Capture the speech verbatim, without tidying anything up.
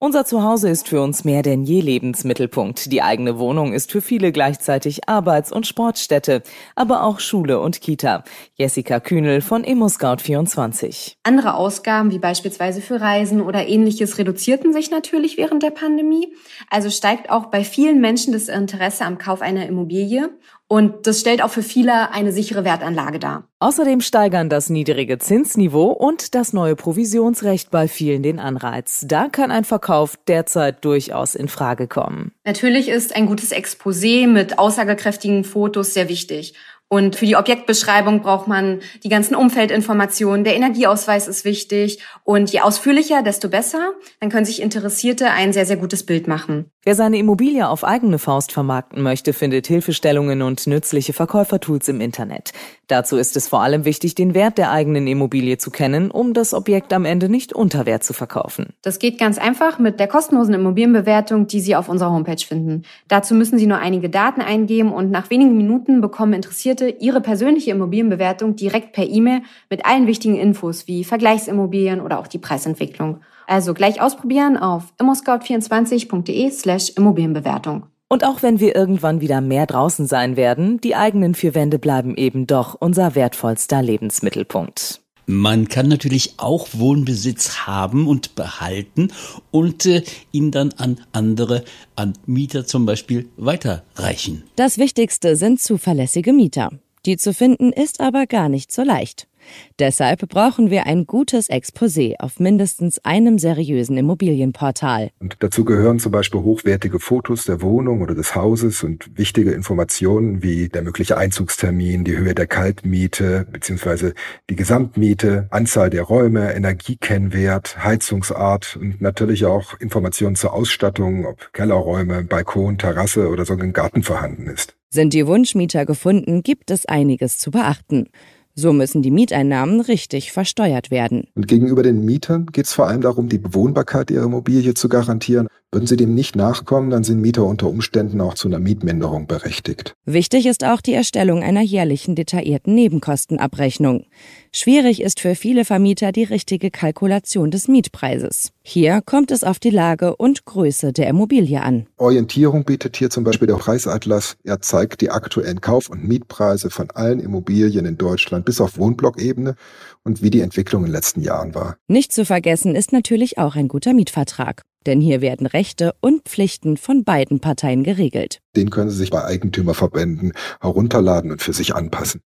Unser Zuhause ist für uns mehr denn je Lebensmittelpunkt. Die eigene Wohnung ist für viele gleichzeitig Arbeits- und Sportstätte, aber auch Schule und Kita. Jessica Kühnel von ImmoScout vierundzwanzig. Andere Ausgaben, wie beispielsweise für Reisen oder Ähnliches, reduzierten sich natürlich während der Pandemie. Also steigt auch bei vielen Menschen das Interesse am Kauf einer Immobilie. Und das stellt auch für viele eine sichere Wertanlage dar. Außerdem steigern das niedrige Zinsniveau und das neue Provisionsrecht bei vielen den Anreiz. Da kann ein Verkauf derzeit durchaus in Frage kommen. Natürlich ist ein gutes Exposé mit aussagekräftigen Fotos sehr wichtig. Und für die Objektbeschreibung braucht man die ganzen Umfeldinformationen. Der Energieausweis ist wichtig. Und je ausführlicher, desto besser. Dann können sich Interessierte ein sehr, sehr gutes Bild machen. Wer seine Immobilie auf eigene Faust vermarkten möchte, findet Hilfestellungen und nützliche Verkäufertools im Internet. Dazu ist es vor allem wichtig, den Wert der eigenen Immobilie zu kennen, um das Objekt am Ende nicht unter Wert zu verkaufen. Das geht ganz einfach mit der kostenlosen Immobilienbewertung, die Sie auf unserer Homepage finden. Dazu müssen Sie nur einige Daten eingeben und nach wenigen Minuten bekommen Interessierte Ihre persönliche Immobilienbewertung direkt per E-Mail mit allen wichtigen Infos wie Vergleichsimmobilien oder auch die Preisentwicklung. Also gleich ausprobieren auf immoscout vierundzwanzig punkt de slash Immobilienbewertung. Und auch wenn wir irgendwann wieder mehr draußen sein werden, die eigenen vier Wände bleiben eben doch unser wertvollster Lebensmittelpunkt. Man kann natürlich auch Wohnbesitz haben und behalten und äh, ihn dann an andere, an Mieter zum Beispiel weiterreichen. Das Wichtigste sind zuverlässige Mieter. Die zu finden ist aber gar nicht so leicht. Deshalb brauchen wir ein gutes Exposé auf mindestens einem seriösen Immobilienportal. Und dazu gehören zum Beispiel hochwertige Fotos der Wohnung oder des Hauses und wichtige Informationen wie der mögliche Einzugstermin, die Höhe der Kaltmiete bzw. die Gesamtmiete, Anzahl der Räume, Energiekennwert, Heizungsart und natürlich auch Informationen zur Ausstattung, ob Kellerräume, Balkon, Terrasse oder sogar ein Garten vorhanden ist. Sind die Wunschmieter gefunden, gibt es einiges zu beachten. So müssen die Mieteinnahmen richtig versteuert werden. Und gegenüber den Mietern geht es vor allem darum, die Bewohnbarkeit ihrer Immobilie zu garantieren. Würden sie dem nicht nachkommen, dann sind Mieter unter Umständen auch zu einer Mietminderung berechtigt. Wichtig ist auch die Erstellung einer jährlichen detaillierten Nebenkostenabrechnung. Schwierig ist für viele Vermieter die richtige Kalkulation des Mietpreises. Hier kommt es auf die Lage und Größe der Immobilie an. Orientierung bietet hier zum Beispiel der Preisatlas. Er zeigt die aktuellen Kauf- und Mietpreise von allen Immobilien in Deutschland bis auf Wohnblockebene und wie die Entwicklung in den letzten Jahren war. Nicht zu vergessen ist natürlich auch ein guter Mietvertrag. Denn hier werden Rechte und Pflichten von beiden Parteien geregelt. Den können Sie sich bei Eigentümerverbänden herunterladen und für sich anpassen.